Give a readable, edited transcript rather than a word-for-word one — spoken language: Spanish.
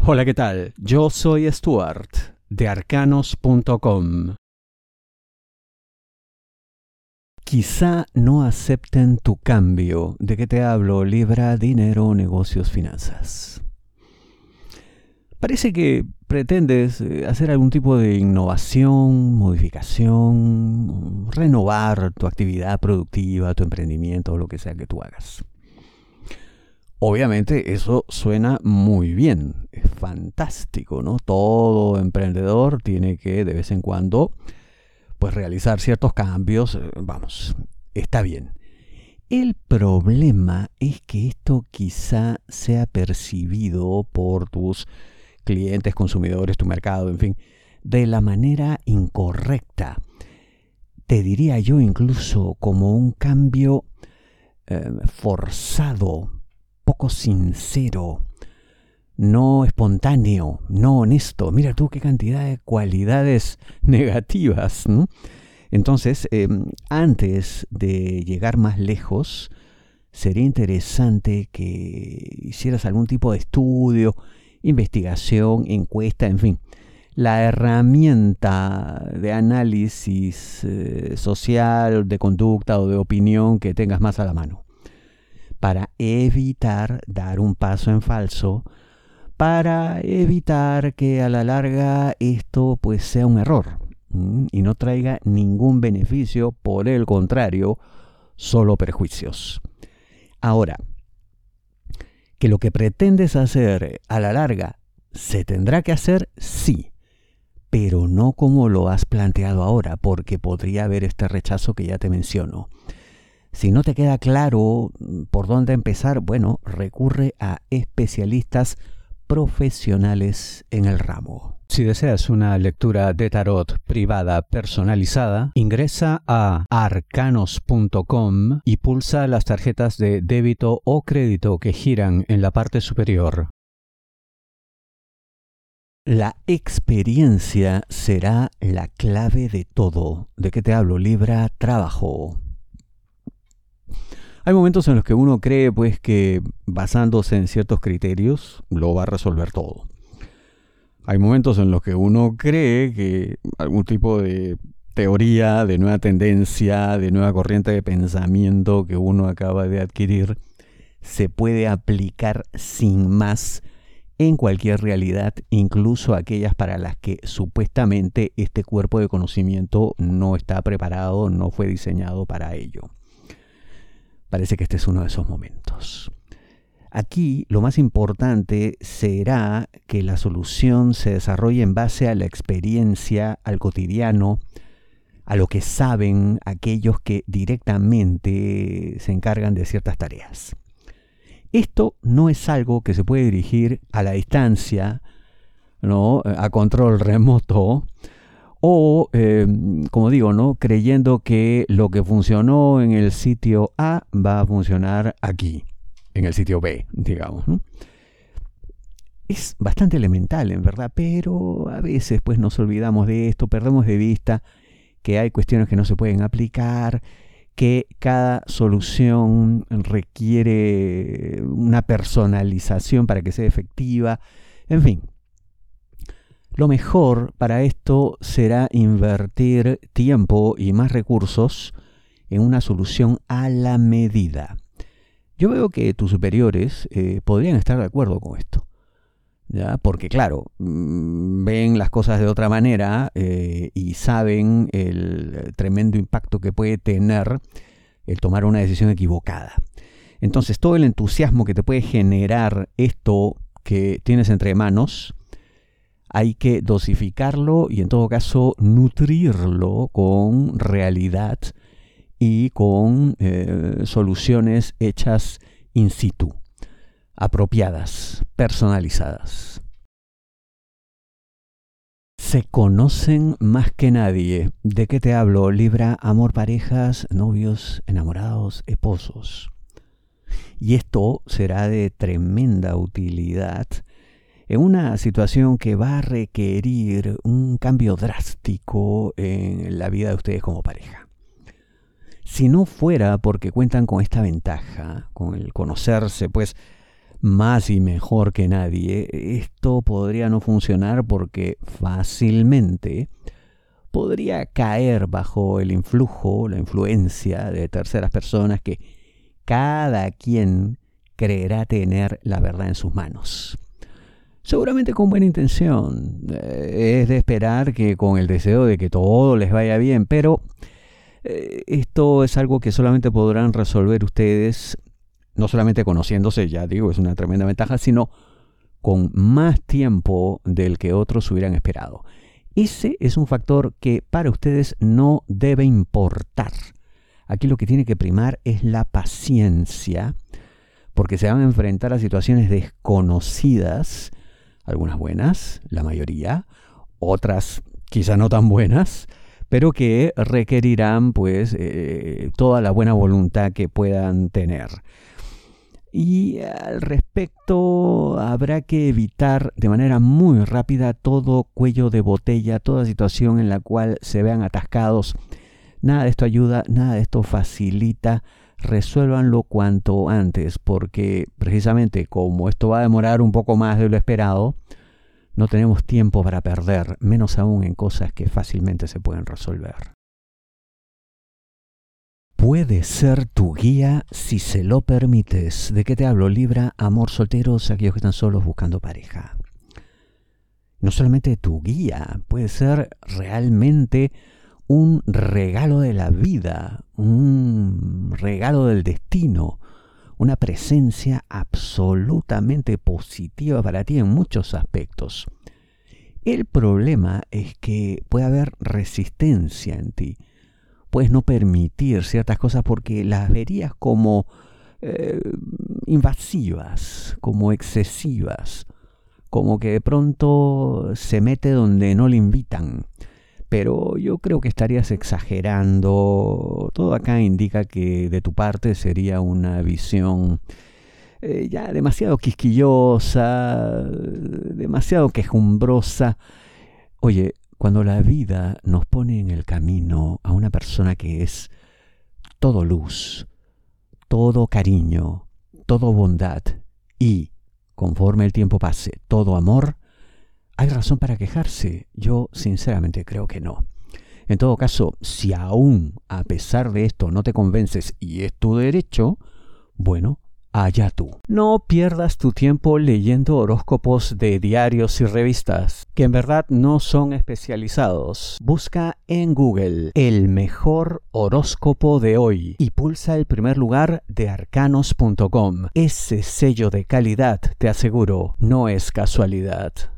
Hola, ¿qué tal? Yo soy Stuart, de arcanos.com. Quizá no acepten tu cambio. ¿De qué te hablo? Libra, dinero, negocios, finanzas. Parece que pretendes hacer algún tipo de innovación, modificación, renovar tu actividad productiva, tu emprendimiento o lo que sea que tú hagas. Obviamente eso suena muy bien, es fantástico, ¿no? Todo emprendedor tiene que de vez en cuando pues realizar ciertos cambios, está bien. El problema es que esto quizá sea percibido por tus clientes, consumidores, tu mercado, en fin, de la manera incorrecta. Te diría yo incluso como un cambio forzado, poco sincero, no espontáneo, no honesto. Mira tú qué cantidad de cualidades negativas, ¿no? Entonces, antes de llegar más lejos, sería interesante que hicieras algún tipo de estudio, investigación, encuesta, en fin. La herramienta de análisis social, de conducta o de opinión que tengas más a la mano, para evitar dar un paso en falso, para evitar que a la larga esto pues sea un error y no traiga ningún beneficio, por el contrario, solo perjuicios. Ahora, que lo que pretendes hacer a la larga se tendrá que hacer, sí, pero no como lo has planteado ahora, porque podría haber este rechazo que ya te menciono. Si no te queda claro por dónde empezar, bueno, recurre a especialistas profesionales en el ramo. Si deseas una lectura de tarot privada personalizada, ingresa a arcanos.com y pulsa las tarjetas de débito o crédito que giran en la parte superior. La experiencia será la clave de todo. ¿De qué te hablo? Libra, trabajo. Hay momentos en los que uno cree pues que basándose en ciertos criterios lo va a resolver todo. Hay momentos en los que uno cree que algún tipo de teoría, de nueva tendencia, de nueva corriente de pensamiento que uno acaba de adquirir se puede aplicar sin más en cualquier realidad, incluso aquellas para las que supuestamente este cuerpo de conocimiento no está preparado, no fue diseñado para ello. Parece que este es uno de esos momentos. Aquí lo más importante será que la solución se desarrolle en base a la experiencia, al cotidiano, a lo que saben aquellos que directamente se encargan de ciertas tareas. Esto no es algo que se puede dirigir a la distancia, ¿no? A control remoto, o, como digo, ¿no? Creyendo que lo que funcionó en el sitio A va a funcionar aquí, en el sitio B, digamos, ¿no? Es bastante elemental, en verdad, pero a veces pues nos olvidamos de esto, perdemos de vista que hay cuestiones que no se pueden aplicar, que cada solución requiere una personalización para que sea efectiva, en fin. Lo mejor para esto será invertir tiempo y más recursos en una solución a la medida. Yo veo que tus superiores podrían estar de acuerdo con esto, ¿ya? Porque claro, ven las cosas de otra manera y saben el tremendo impacto que puede tener el tomar una decisión equivocada. Entonces todo el entusiasmo que te puede generar esto que tienes entre manos, hay que dosificarlo y en todo caso nutrirlo con realidad y con soluciones hechas in situ, apropiadas, personalizadas. Se conocen más que nadie. ¿De qué te hablo? Libra, amor, parejas, novios, enamorados, esposos. Y esto será de tremenda utilidad en una situación que va a requerir un cambio drástico en la vida de ustedes como pareja. Si no fuera porque cuentan con esta ventaja, con el conocerse, pues más y mejor que nadie, esto podría no funcionar porque fácilmente podría caer bajo el influjo, la influencia de terceras personas que cada quien creerá tener la verdad en sus manos. Seguramente con buena intención. Es de esperar que con el deseo de que todo les vaya bien, pero esto es algo que solamente podrán resolver ustedes, no solamente conociéndose, ya digo, es una tremenda ventaja, sino con más tiempo del que otros hubieran esperado. Ese es un factor que para ustedes no debe importar. Aquí lo que tiene que primar es la paciencia, porque se van a enfrentar a situaciones desconocidas, algunas buenas, la mayoría, otras quizá no tan buenas, pero que requerirán pues toda la buena voluntad que puedan tener. Y al respecto habrá que evitar de manera muy rápida todo cuello de botella, toda situación en la cual se vean atascados. Nada de esto ayuda, nada de esto facilita. Resuélvanlo cuanto antes, porque precisamente como esto va a demorar un poco más de lo esperado, no tenemos tiempo para perder, menos aún en cosas que fácilmente se pueden resolver. Puede ser tu guía si se lo permites. ¿De qué te hablo? Libra, amor, solteros, aquellos que están solos buscando pareja. No solamente tu guía, puede ser realmente un regalo de la vida, un regalo del destino, una presencia absolutamente positiva para ti en muchos aspectos. El problema es que puede haber resistencia en ti. Puedes no permitir ciertas cosas porque las verías como invasivas, como excesivas, como que de pronto se mete donde no le invitan. Pero yo creo que estarías exagerando. Todo acá indica que de tu parte sería una visión ya demasiado quisquillosa, demasiado quejumbrosa. Oye, cuando la vida nos pone en el camino a una persona que es todo luz, todo cariño, todo bondad y, conforme el tiempo pase, todo amor, ¿hay razón para quejarse? Yo sinceramente creo que no. En todo caso, si aún a pesar de esto no te convences y es tu derecho, bueno, allá tú. No pierdas tu tiempo leyendo horóscopos de diarios y revistas, que en verdad no son especializados. Busca en Google el mejor horóscopo de hoy y pulsa el primer lugar de arcanos.com. Ese sello de calidad, te aseguro, no es casualidad.